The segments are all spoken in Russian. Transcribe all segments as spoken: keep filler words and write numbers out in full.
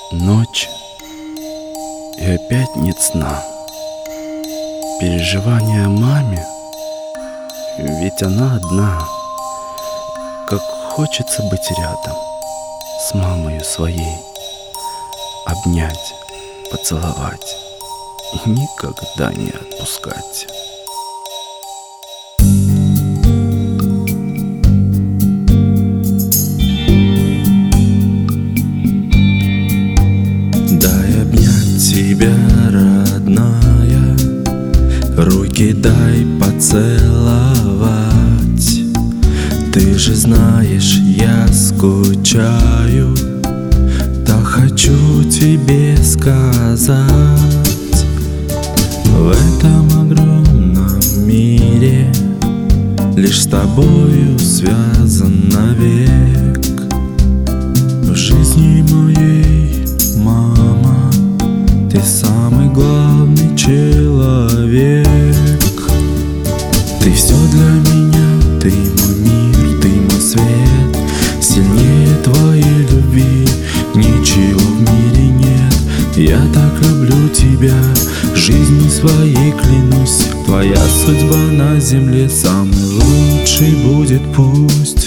Ночь, и опять нет сна. Переживания о маме, ведь она одна. Как хочется быть рядом с мамою своей, обнять, поцеловать и никогда не отпускать. Дай обнять тебя, родная, руки дай поцеловать. Ты же знаешь, я скучаю, да хочу тебе сказать. В этом огромном мире лишь с тобою связан навек. В жизни моей, мама, ты самый главный человек. Ты все для меня, ты мой мир, ты мой свет. Сильнее твоей любви ничего в мире нет. Я так люблю тебя, жизнью своей клянусь. Твоя судьба на земле самый лучший будет пусть.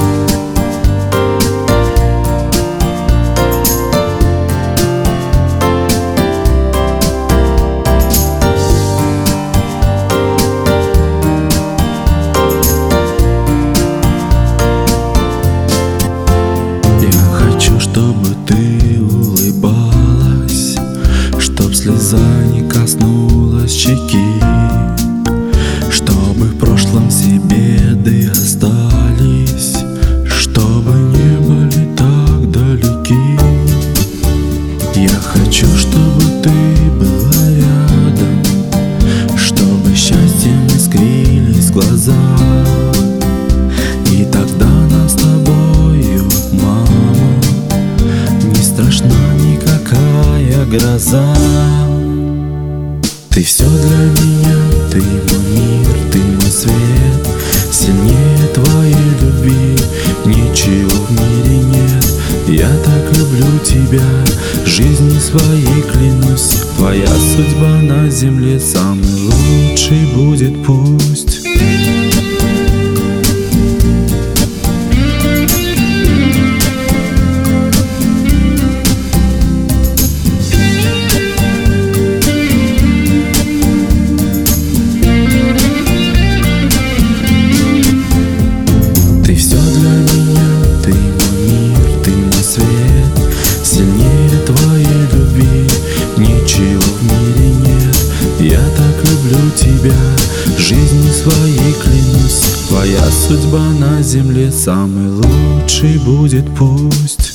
Чтобы ты улыбалась, чтоб слеза не коснулась щеки, чтобы в прошлом все беды остались, чтобы не были так далеки. Я хочу, чтобы ты была рядом, чтобы счастьем искрились глаза. И тогда нам с тобою, мама, не страшна никакая гроза. Ты все для меня, ты мой мир, ты мой свет. Сильнее твоей любви ничего в мире нет. Я так люблю тебя, жизнью своей клянусь. Твоя судьба на земле самый лучший будет пусть. Сильнее твоей любви ничего в мире нет. Я так люблю тебя, жизнью своей клянусь. Твоя судьба на земле самый лучший будет пусть.